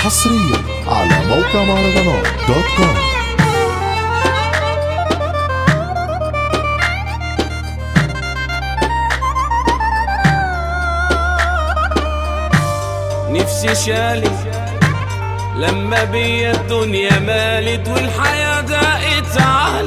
حصريا على موقع مهرجانات دوت كوم. نفسي شالي لما بيا الدنيا مالت والحياة ضاقت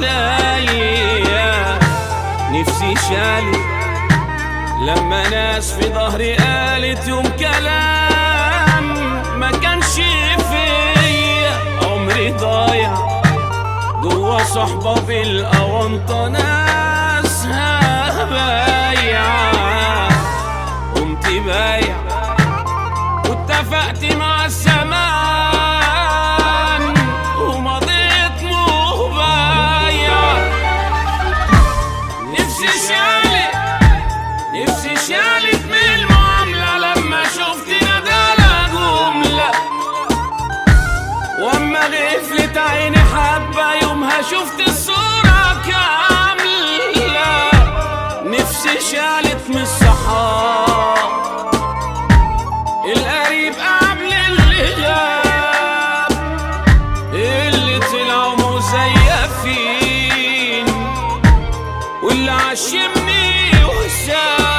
عليا. نفسي شالي لما ناس في ظهري قالت يوم كلام ما كانش فيا. عمري ضايع جوا صحبة بالأونطة ناسها بايعة. قمت بايع واتفقت مع الزمان ومضيت مبايع. نفسي شالت من المعاملة لما شفت ندالة جملة، واما غفلت عيني حبة يومها شفت الصورة كاملة. نفسي شالت من الصحاب القريب قبل اللي غاب، اللي طلعوا مزيفين واللي عشمني وساب.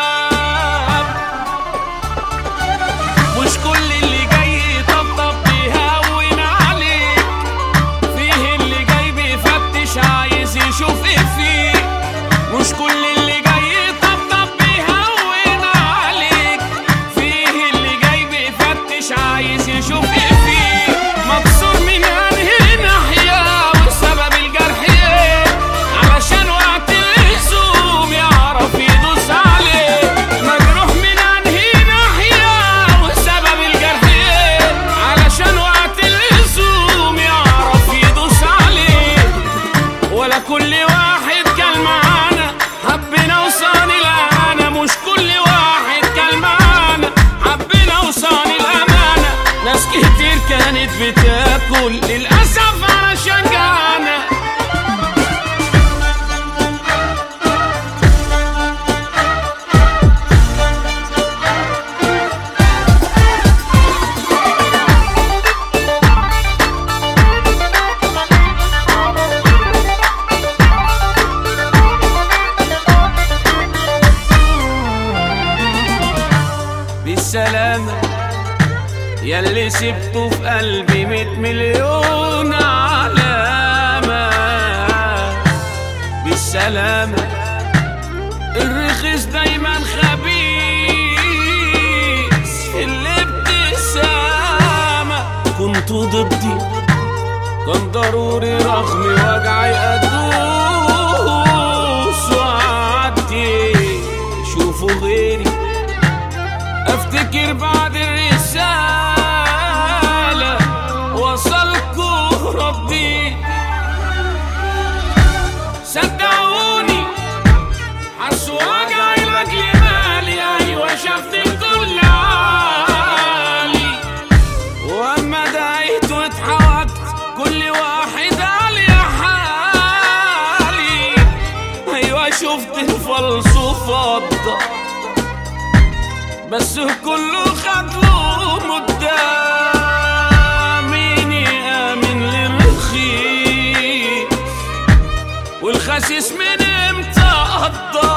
مش كل اللي جاي يطبطب بيهون عليك، فيه اللي جاي بيفتش عايز يشوف ايه فيك. مش كل اللي جاي يطبطب بيهون عليك، فيه اللي جاي بيفتش عايز يشوف ايه فيك. مكسور من انهي ناحية وسبب الجرح ايه، علشان وقت اللزوم يعرف يدوس عليه. مجروح من انهي ناحية وسبب الجرح ايه، علشان وقت اللزوم يعرف يدوس عليه. ولا كل واحد كان معانا حبنا وصاني الأمانة، مش كل واحد كان معانا حبنا وصاني الأمانة. ناس كتير كانت بتاكل للأسف علشان جعانة. بالسلامة ياللي سبته في قلبي 100 مليون علامة. بالسلامة الرخيص دايما خبيث في الابتسامة. كنتوا ضدي كان ضروري رغم وجعي أدوس وأعدي. شوفوا غيري افتكر بعد الرسالة وصلكوا ربي. صدقوني حسوا وجعي لاجل مالي، ايوه شفت الكل عالي. واما دعيت واتحركت كل واحد قال يا حالي. ايوه شفت الفلس وفضة بس كله خد له مدة. مين يآمن للرخيص والخسيس من امتى قضى؟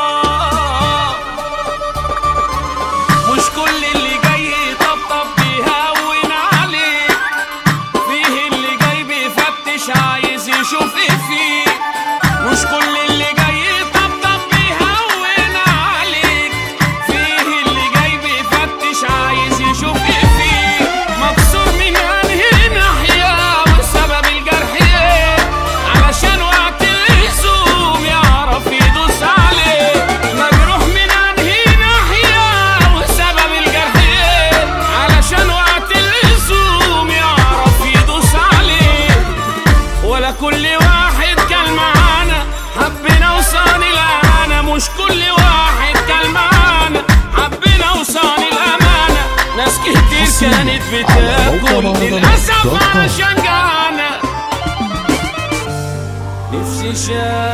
مش كل اللي جاي يطبطب بيهون عليك، فيه اللي جاي بيفتش عايز يشوف ايه فيك. مش كل اللي جاي يطبطب بيهون عليك، فيه اللي جاي بيفتش عايز يشوف ايه فيك. مكسور من انهي ناحية وسبب الجرح ايه، علشان وقت اللزوم يعرف يدوس عليه. مجروح من انهي ناحية وسبب الجرح ايه، علشان وقت اللزوم يعرف يدوس عليه. ولا كل واحد كان معانا حبنا وصاني الأمانة، مش كل واحد كان معانا حبنا وصاني الأمانة. ناس كتير كانت بتاكل للأسف علشان جعانة. نفسي